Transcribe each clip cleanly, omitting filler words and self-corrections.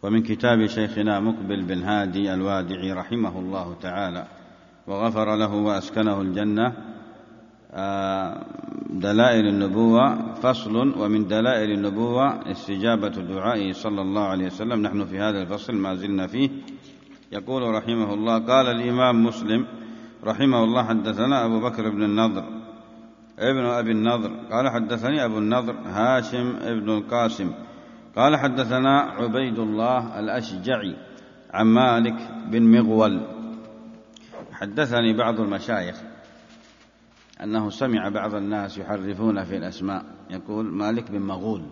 ومن كتاب شيخنا مقبل بن هادي الوادعي رحمه الله تعالى وغفر له وأسكنه الجنة دلائل النبوة فصل. ومن دلائل النبوة استجابة دعائه صلى الله عليه وسلم. نحن في هذا الفصل ما زلنا فيه. يقول رحمه الله: قال الإمام مسلم رحمه الله: حدثنا أبو بكر بن النضر ابن أبي النضر قال حدثني أبو النضر هاشم ابن القاسم قال حدثنا عبيد الله الأشجعي عن مالك بن مغول. حدثني بعض المشايخ أنه سمع بعض الناس يحرفون في الأسماء، يقول مالك بن مغول،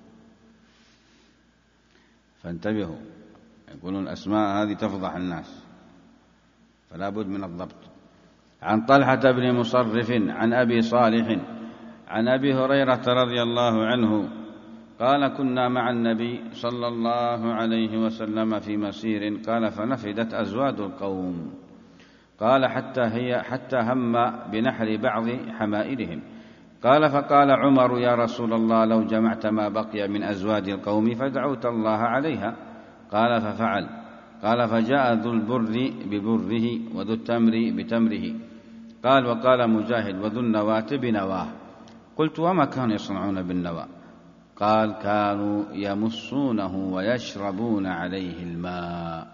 فانتبهوا، يقولون الأسماء هذه تفضح الناس، فلا بد من الضبط. عن طلحة بن مصرف عن أبي صالح عن أبي هريرة رضي الله عنه قال: كنا مع النبي صلى الله عليه وسلم في مسير، قال: فنفدت أزواد القوم، قال: حتى هم بنحر بعض حمائرهم، قال: فقال عمر: يا رسول الله، لو جمعت ما بقي من أزواد القوم فدعوت الله عليها، قال: ففعل، قال: فجاء ذو البر ببره وذو التمر بتمره، قال: وقال مجاهد: وذو النواة بنواه. قلت: وما كانوا يصنعون بالنواه؟ قال: كانوا يمصونه ويشربون عليه الماء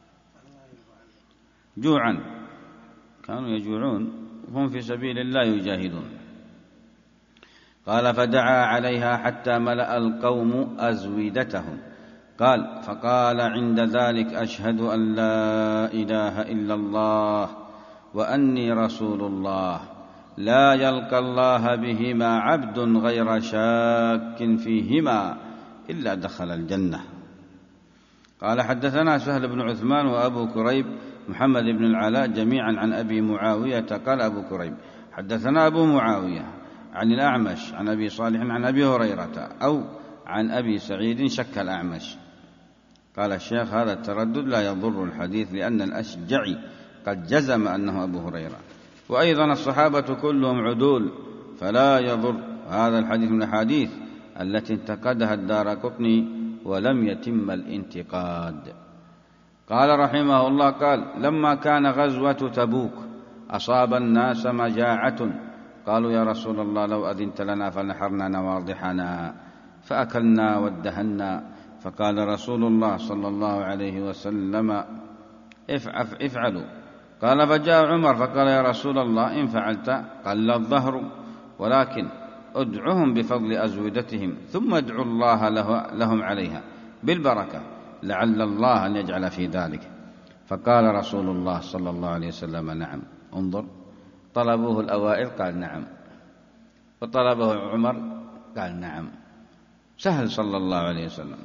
جوعا، كانوا يجوعون وهم في سبيل الله يجاهدون. قال: فدعا عليها حتى ملأ القوم أزودتهم، قال: فقال عند ذلك: أشهد أن لا إله إلا الله وأني رسول الله، لا يلقى الله بهما عبد غير شاك فيهما إلا دخل الجنة. قال: حدثنا سهل بن عثمان وأبو كريب محمد بن العلاء جميعا عن أبي معاوية. قال أبو كريب: حدثنا أبو معاوية عن الأعمش عن أبي صالح عن أبي هريرة أو عن أبي سعيد، شك الأعمش. قال الشيخ: هذا التردد لا يضر الحديث، لأن الأشجعي قد جزم أنه أبو هريرة، وأيضا الصحابة كلهم عدول، فلا يضر. هذا الحديث من الأحاديث التي انتقدها الدارقطني ولم يتم الانتقاد. قال رحمه الله: قال: لما كان غزوة تبوك أصاب الناس مجاعة، قالوا: يا رسول الله، لو أذنت لنا فنحرنا نواضحنا فأكلنا وادهنا، فقال رسول الله صلى الله عليه وسلم: افعلوا. قال: فجاء عمر فقال: يا رسول الله، إن فعلت قل الظهر، ولكن ادعهم بفضل أزودتهم ثم ادعوا الله لهم عليها بالبركة، لعل الله أن يجعل في ذلك. فقال رسول الله صلى الله عليه وسلم: نعم. انظر، طلبوه الأوائل قال نعم، وطلبه عمر قال نعم. سهل صلى الله عليه وسلم،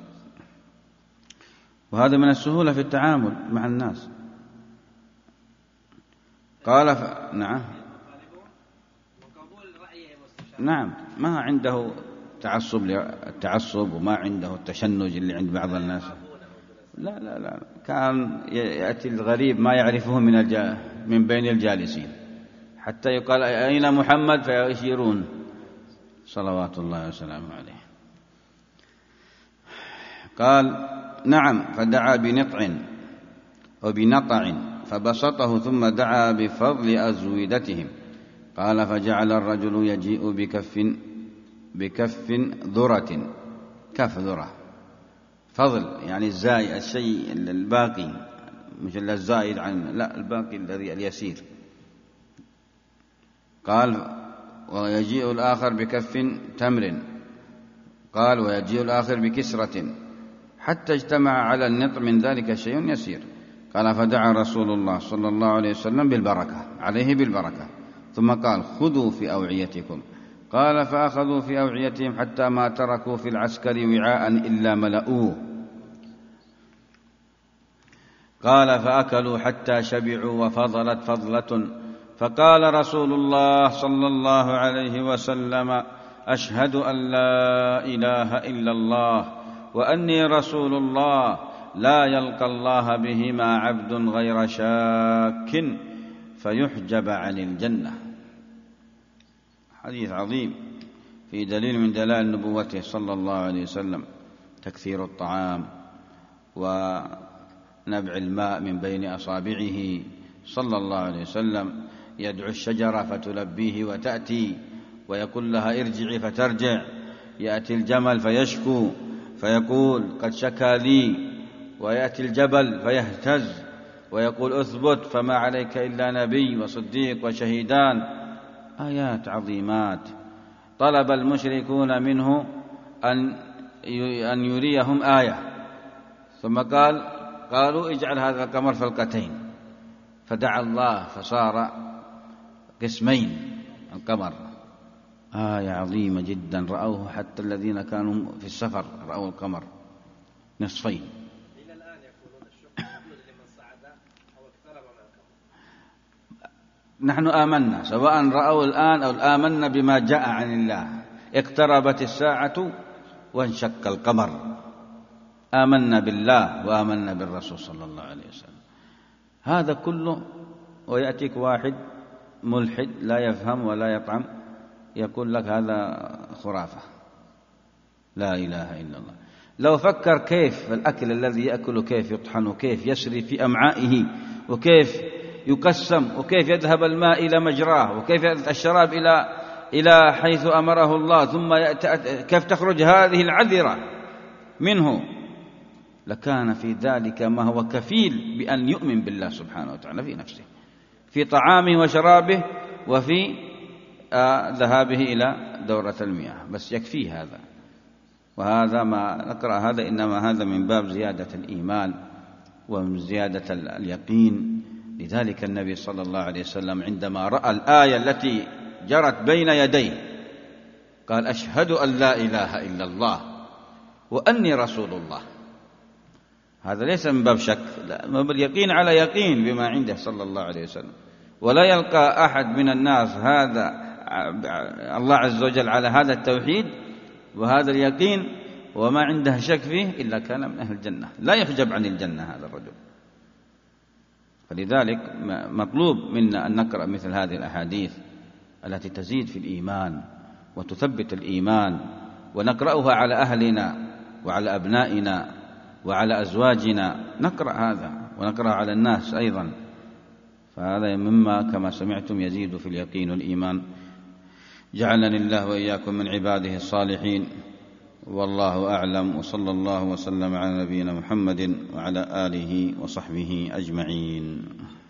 وهذا من السهولة في التعامل مع الناس. قال نعم، ما عنده التعصب وما عنده التشنج اللي عند بعض الناس. لا لا لا، كان يأتي الغريب ما يعرفه من بين الجالسين، حتى يقال: أين محمد؟ فيشيرون صلوات الله وسلامه عليه. قال: نعم. فدعا بنطع وبنطع فبسطه ثم دعا بفضل أزودتهم. قال: فجعل الرجل يجيء بكف ذرة، كف ذرة فضل، يعني الزائد، الشيء الباقي، مش الزائد عن، لا، الباقي الذي اليسير. قال: ويجيء الآخر بكف تمر، قال: ويجيء الآخر بكسرة، حتى اجتمع على النطع من ذلك شيء يسير. قال: فدعا رسول الله صلى الله عليه وسلم بالبركة، عليه بالبركة، ثم قال: خذوا في أوعيتكم. قال: فأخذوا في أوعيتهم حتى ما تركوا في العسكر وعاء إلا ملؤوه. قال: فأكلوا حتى شبعوا وفضلت فضلة، فقال رسول الله صلى الله عليه وسلم: أشهد أن لا إله إلا الله وأني رسول الله، لا يلقى الله بهما عبد غير شاك فيحجب عن الجنة. حديث عظيم في دليل من دلائل نبوته صلى الله عليه وسلم: تكثير الطعام ونبع الماء من بين أصابعه صلى الله عليه وسلم، يدعو الشجرة فتلبيه وتأتي ويقول لها ارجعي فترجع، يأتي الجمل فيشكو فيقول قد شكى لي، ويأتي الجبل فيهتز ويقول اثبت فما عليك إلا نبي وصديق وشهيدان. آيات عظيمات. طلب المشركون منه أن يريهم آية، ثم قالوا اجعل هذا القمر فلقتين، فدعا الله فصار قسمين القمر. آية عظيمة جدا، رأوه حتى الذين كانوا في السفر رأوا القمر نصفين. إلى الآن يقولون الشكر موجود لمن صعد أو اقترب من القمر. نحن آمنا سواء رأوا الآن أو آمنا بما جاء عن الله. اقتربت الساعة وانشق القمر، آمنا بالله وآمنا بالرسول صلى الله عليه وسلم. هذا كله، ويأتيك واحد ملحد لا يفهم ولا يطعم يقول لك هذا خرافة. لا إله إلا الله. لو فكر كيف الأكل الذي يأكل كيف يطحن، وكيف يسري في أمعائه، وكيف يقسم، وكيف يذهب الماء إلى مجراه، وكيف الشراب إلى حيث أمره الله، ثم كيف تخرج هذه العذرة منه، لكان في ذلك ما هو كفيل بأن يؤمن بالله سبحانه وتعالى في نفسه، في طعامه وشرابه، وفي ذهابه إلى دورة المياه، بس يكفيه هذا. وهذا ما نقرأ هذا إنما هذا من باب زيادة الإيمان ومن زيادة اليقين. لذلك النبي صلى الله عليه وسلم عندما رأى الآية التي جرت بين يديه قال أشهد أن لا إله إلا الله وأني رسول الله. هذا ليس من باب شك، بل اليقين على يقين بما عنده صلى الله عليه وسلم. ولا يلقى أحد من الناس هذا الله عز وجل على هذا التوحيد وهذا اليقين وما عنده شك فيه إلا كان من أهل الجنة، لا يحجب عن الجنة هذا الرجل. فلذلك مطلوب منا أن نقرأ مثل هذه الأحاديث التي تزيد في الإيمان وتثبت الإيمان، ونقرأها على أهلنا وعلى أبنائنا وعلى أزواجنا، نقرأ هذا ونقرأ على الناس أيضا. فهذا مما كما سمعتم يزيد في اليقين والإيمان. جعلني الله وإياكم من عباده الصالحين، والله أعلم، وصلى الله وسلم على نبينا محمد وعلى آله وصحبه أجمعين.